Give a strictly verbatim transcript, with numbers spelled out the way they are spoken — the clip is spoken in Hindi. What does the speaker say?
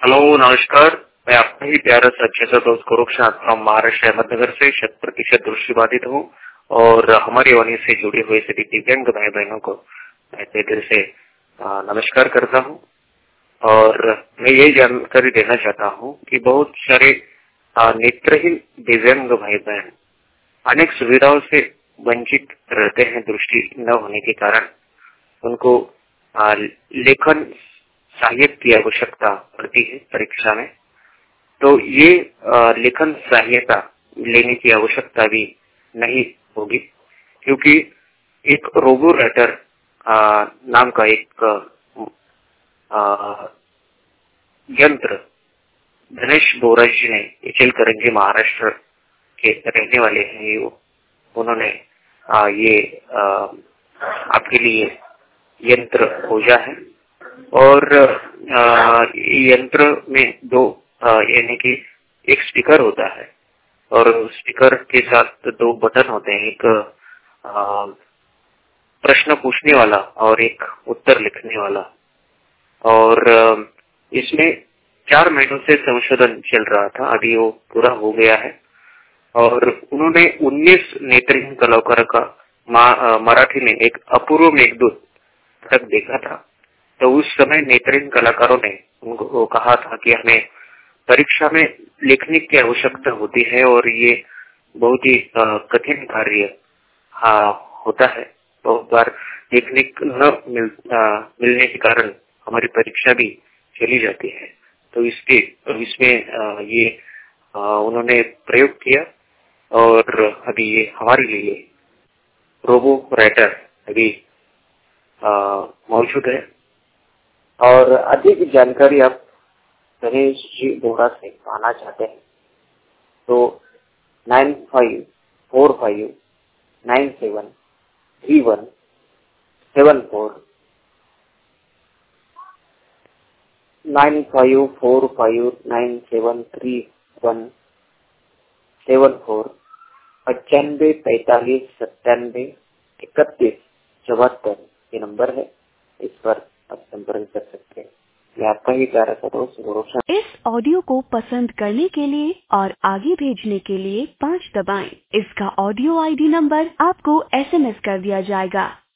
हेलो, नमस्कार। मैं आपका ही प्यारा सा अच्छा सा दोस्त गोरक्षनाथ फ्रॉम महाराष्ट्र अहमदनगर से शत प्रतिशत दृष्टिबाधित हूँ और हमारी वाणी से जुड़े हुए सभी दिव्यांग भाई बहनों को मैं तहे दिल से आ, नमस्कार करता हूँ। और मैं यही जानकारी देना चाहता हूँ कि बहुत सारे आ, नेत्रहीन दिव्यांग भाई बहन अनेक सुविधाओं से वंचित रहते हैं दृष्टि न होने के कारण। उनको आ, लेखन सहायक की आवश्यकता पड़ती है परीक्षा में, तो ये लेखन सहायता लेने की आवश्यकता भी नहीं होगी, क्योंकि एक रोबो राइटर नाम का एक आ, यंत्र धनेश बोरा जी ने इचलकरंजी महाराष्ट्र के रहने वाले हैं, वो उन्होंने आ, ये आ, आपके लिए यंत्र खोजा है। और यंत्र में दो यानी कि एक स्पीकर होता है और स्पीकर के साथ दो बटन होते हैं, एक आ, प्रश्न पूछने वाला और एक उत्तर लिखने वाला। और इसमें चार महीनों से संशोधन चल रहा था, अभी वो पूरा हो गया है। और उन्होंने उन्नीस नेत्रहीन कलाकारों का मराठी में एक अपूर्व मेघदूत तक देखा था। तो उस समय नेत्रहीन कलाकारों ने उनको कहा था कि हमें परीक्षा में लिखने की आवश्यकता होती है और ये बहुत ही कठिन कार्य होता है। बहुत बार लिखने न मिल, आ, मिलने के कारण हमारी परीक्षा भी चली जाती है। तो इसके इसमें आ, ये आ, उन्होंने प्रयोग किया और अभी ये हमारे लिए रोबो राइटर अभी मौजूद है। और अधिक जानकारी आप गणेश जी बोरा से पाना चाहते हैं तो nine five four five nine seven three one seven four nine five four five nine seven three one seven four पचानवे पैतालीस सत्तानवे इकतीस चौहत्तर ये नंबर है, इस पर आप संपर्क कर सकते हैं। मैं आपका ही प्यारा सा दोस्त गोरक्षनाथ। इस ऑडियो को पसंद करने के लिए और आगे भेजने के लिए पाँच दबाएं। इसका ऑडियो आईडी नंबर आपको एसएमएस कर दिया जाएगा।